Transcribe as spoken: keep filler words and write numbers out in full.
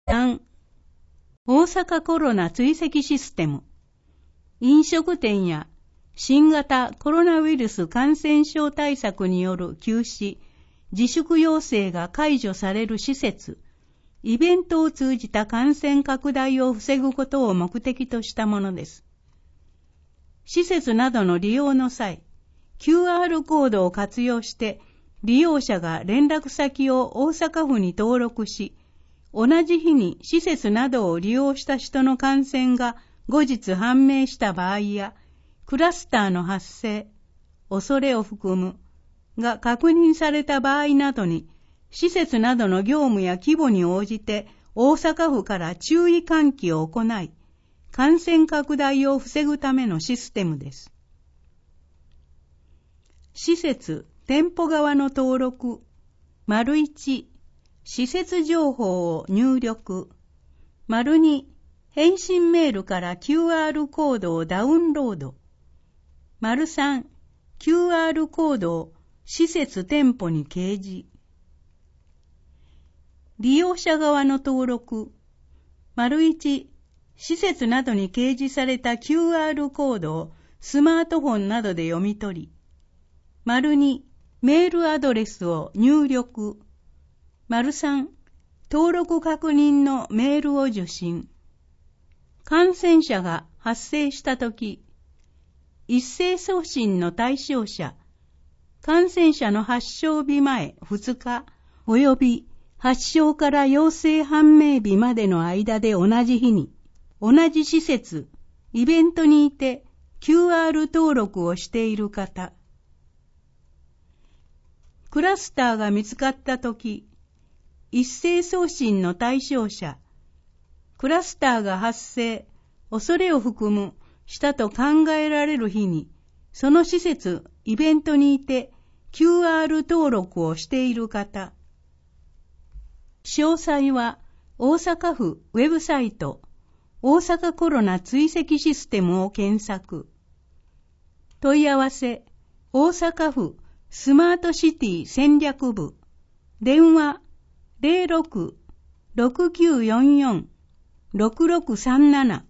さん、大阪コロナ追跡システム。飲食店や新型コロナウイルス感染症対策による休止、自粛要請が解除される施設、イベントを通じた感染拡大を防ぐことを目的としたものです。施設などの利用の際、キューアール コードを活用して利用者が連絡先を大阪府に登録し、同じ日に施設などを利用した人の感染が後日判明した場合や、クラスターの発生、恐れを含むが確認された場合などに、施設などの業務や規模に応じて大阪府から注意喚起を行い、感染拡大を防ぐためのシステムです。施設、店舗側の登録、丸いち、施設情報を入力、丸に、返信メールから キューアール コードをダウンロード、丸さん、キューアール コードを施設店舗に掲示。利用者側の登録、丸いち、施設などに掲示された キューアール コードをスマートフォンなどで読み取り、丸に、メールアドレスを入力、丸さん、登録確認のメールを受信。感染者が発生したとき、一斉送信の対象者、感染者の発症日前ふつか及び発症から陽性判明日までの間で同じ日に、同じ施設、イベントにいて キューアール 登録をしている方、クラスターが見つかったとき、一斉送信の対象者、クラスターが発生、恐れを含むしたと考えられる日に、その施設、イベントにいて キューアール 登録をしている方。詳細は大阪府ウェブサイト、大阪コロナ追跡システムを検索。問い合わせ、大阪府スマートシティ戦略部、電話 ゼロろく ろくきゅうよんよん ろくろくさんなな